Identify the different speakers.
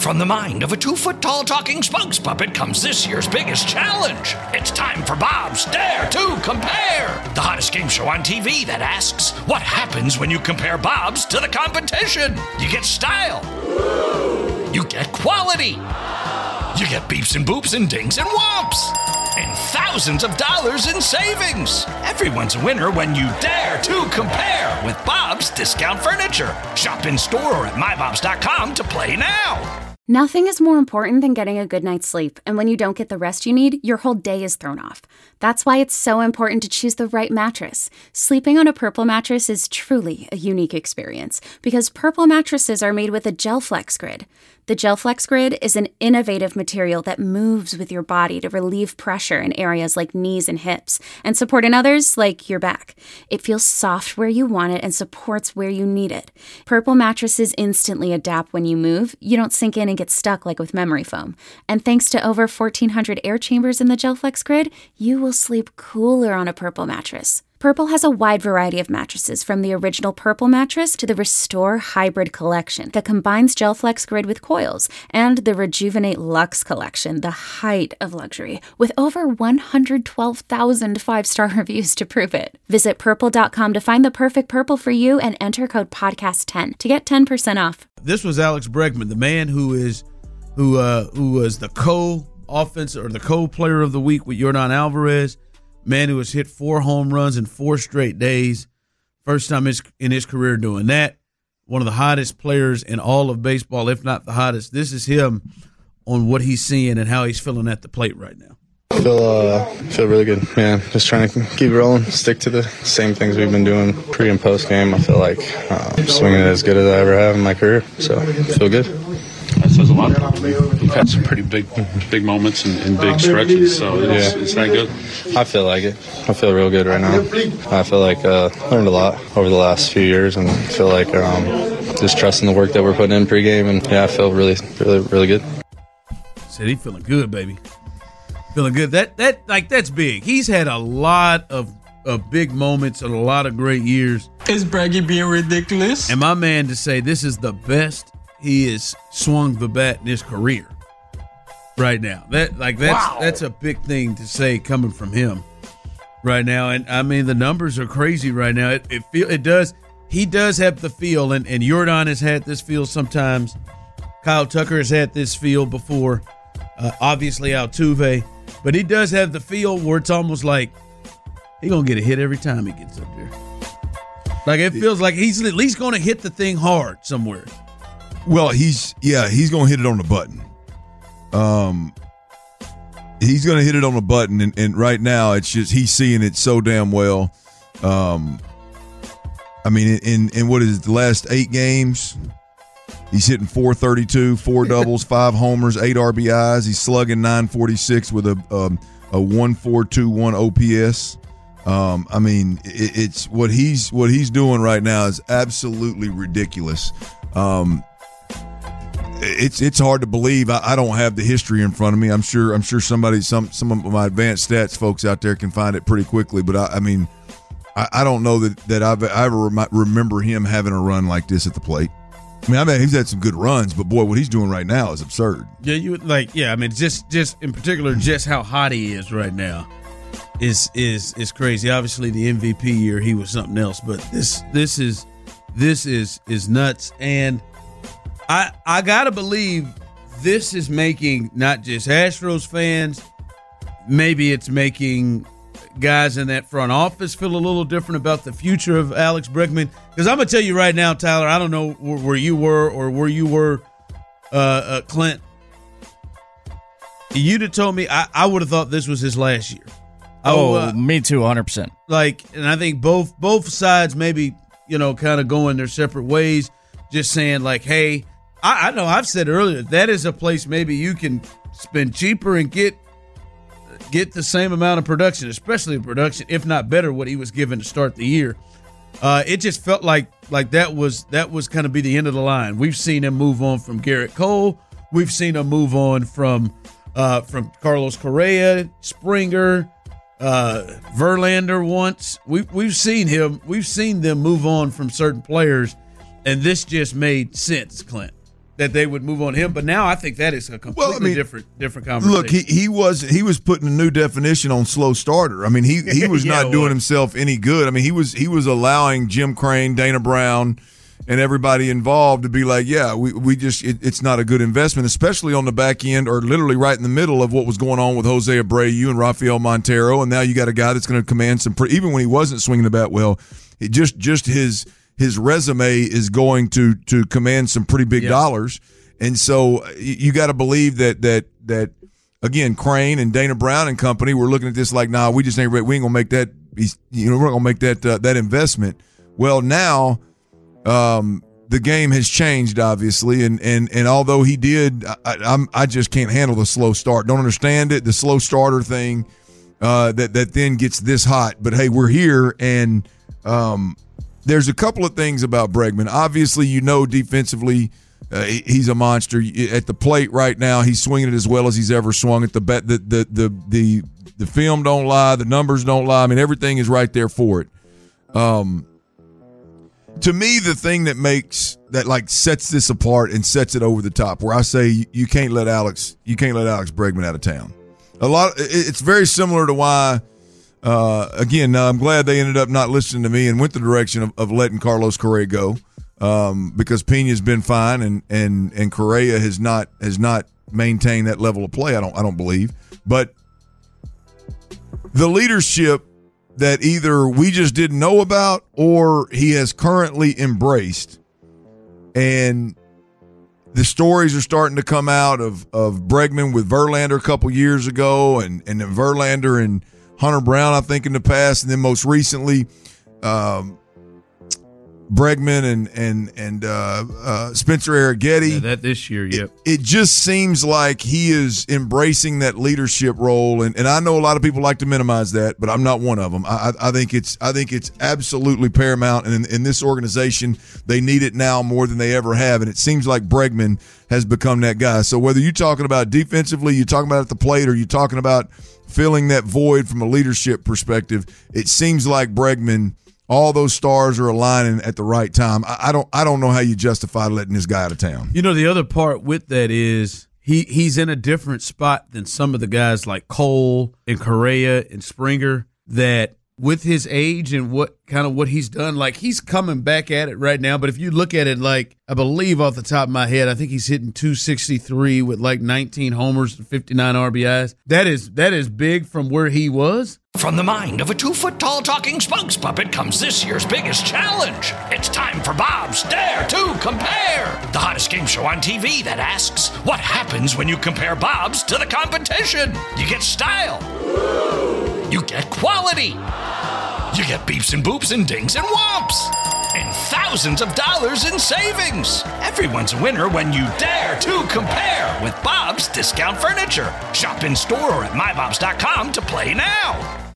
Speaker 1: From the mind of a 2-foot-tall talking spokes puppet comes this year's biggest challenge. It's time for Bob's Dare to Compare, the hottest game show on TV that asks, what happens when you compare Bob's to the competition? You get style. You get quality. You get beeps and boops and dings and whomps. And thousands of dollars in savings. Everyone's a winner when you dare to compare with Bob's Discount Furniture. Shop in store or at mybobs.com to play now.
Speaker 2: Nothing is more important than getting a good night's sleep, and when you don't get the rest you need, your whole day is thrown off. That's why it's so important to choose the right mattress. Sleeping on a Purple mattress is truly a unique experience, because Purple mattresses are made with a GelFlex Grid. The GelFlex Grid is an innovative material that moves with your body to relieve pressure in areas like knees and hips, and support in others like your back. It feels soft where you want it and supports where you need it. Purple mattresses instantly adapt when you move. You don't sink in and get stuck like with memory foam. And thanks to over 1,400 air chambers in the GelFlex Grid, you will sleep cooler on a Purple mattress. Purple has a wide variety of mattresses, from the original Purple mattress to the Restore Hybrid collection that combines GelFlex Grid with coils, and the Rejuvenate Luxe collection, the height of luxury, with over 112,000 five-star reviews to prove it. Visit purple.com to find the perfect Purple for you and enter code podcast10 to get 10% off.
Speaker 3: This was Alex Bregman, the man who was the co-offense or the co-player of the week with Yordan Alvarez. Man who has hit 4 home runs in 4 straight days. First time in his career doing that. One of the hottest players in all of baseball, if not the hottest. This is him on what he's seeing and how he's feeling at the plate right now.
Speaker 4: Feel really good, man. Just trying to keep rolling, stick to the same things we've been doing pre and post game. I feel like swinging it as good as I ever have in my career, so feel good.
Speaker 5: That says a lot. We've had some pretty big moments and big stretches, so it's that good.
Speaker 4: I feel like it. I feel real good right now. I feel like learned a lot over the last few years, and feel like just trusting the work that we're putting in pregame, and I feel really good.
Speaker 3: Said he's feeling good, baby. Feeling good. That's big. He's had a lot of big moments and a lot of great years.
Speaker 6: Is Braggy being ridiculous?
Speaker 3: And my man to say this is the best he has swung the bat in his career right now. That's a big thing to say coming from him right now. And I mean, the numbers are crazy right now. He does have the feel, and Yordan has had this feel sometimes. Kyle Tucker has had this feel before. Obviously Altuve, but he does have the feel where it's almost like he's gonna get a hit every time he gets up there. Like it feels like he's at least gonna hit the thing hard somewhere.
Speaker 7: Well, he's going to hit it on the button. He's going to hit it on the button, and right now it's just he's seeing it so damn well. I mean, in what is it, the last 8 games, he's hitting .432, 4 doubles, 5 homers, 8 RBIs. He's slugging .946 with a 1.421 OPS. I mean, it's what he's doing right now is absolutely ridiculous. It's hard to believe. I don't have the history in front of me. I'm sure somebody, some of my advanced stats folks out there can find it pretty quickly. But I mean, I don't know that I ever remember him having a run like this at the plate. I mean, he's had some good runs, but boy, what he's doing right now is absurd.
Speaker 3: Yeah, you would like. Yeah, I mean, just in particular, just how hot he is right now is crazy. Obviously, the MVP year he was something else, but this is nuts. And I gotta believe this is making not just Astros fans, maybe it's making guys in that front office feel a little different about the future of Alex Bregman. Because I'm gonna tell you right now, Tyler, I don't know where you were or where you were, Clint. You'd have told me I would have thought this was his last year.
Speaker 8: Me too, 100%.
Speaker 3: And I think both sides maybe kind of going their separate ways, just saying like, hey. I know I've said earlier that is a place maybe you can spend cheaper and get the same amount of production, especially production, if not better, what he was given to start the year. It just felt like that was kind of be the end of the line. We've seen him move on from Garrett Cole. We've seen him move on from Carlos Correa, Springer, Verlander once. We've seen them move on from certain players, and this just made sense, Clint. that they would move on him. But now I think that is a completely different conversation.
Speaker 7: Look, he was putting a new definition on slow starter. I mean, he was not doing himself any good. I mean, he was allowing Jim Crane, Dana Brown, and everybody involved to be like, yeah, it's not a good investment, especially on the back end or literally right in the middle of what was going on with Jose Abreu and Rafael Montero, and now you got a guy that's going to command some even when he wasn't swinging the bat well, just his resume is going to command some pretty big dollars. And so you got to believe that again, Crane and Dana Brown and company were looking at this like, nah, we ain't going to make that, we're not going to make that investment. Well, now the game has changed, obviously, and although he did, I just can't handle the slow start. Don't understand it, the slow starter thing that then gets this hot. But hey, we're here, and there's a couple of things about Bregman. Obviously, defensively, he's a monster. At the plate right now, he's swinging it as well as he's ever swung. At the bat, the film don't lie, the numbers don't lie. I mean, everything is right there for it. To me, the thing that sets this apart and sets it over the top, where I say you can't let Alex Bregman out of town. It's very similar to why. Again, I'm glad they ended up not listening to me and went the direction of letting Carlos Correa go, because Pena's been fine and Correa has not maintained that level of play. I don't believe, but the leadership that either we just didn't know about or he has currently embraced, and the stories are starting to come out of Bregman with Verlander a couple years ago, and then Verlander and Hunter Brown, I think, in the past, and then most recently, Bregman and Spencer Arrighetti.
Speaker 3: Yeah, that this year, yep.
Speaker 7: It just seems like he is embracing that leadership role, and I know a lot of people like to minimize that, but I'm not one of them. I think it's absolutely paramount, and in this organization, they need it now more than they ever have, and it seems like Bregman has become that guy. So whether you're talking about defensively, you're talking about at the plate, or you're talking about filling that void from a leadership perspective, it seems like Bregman, all those stars are aligning at the right time. I don't know how you justify letting this guy out of town.
Speaker 3: The other part with that is he's in a different spot than some of the guys like Cole and Correa and Springer, that with his age and what he's done, like he's coming back at it right now. But if you look at it, like I believe off the top of my head, I think he's hitting 263 with like 19 homers and 59 RBIs. That is big from where he was.
Speaker 1: From the mind of a 2-foot-tall talking spokes puppet comes this year's biggest challenge. It's time for Bob's Dare to Compare, the hottest game show on TV that asks, what happens when you compare Bob's to the competition? You get style. You get quality. You get beeps and boops and dings and whomps. And thousands of dollars in savings. Everyone's a winner when you dare to compare with Bob's Discount Furniture. Shop in store or at mybobs.com to play now.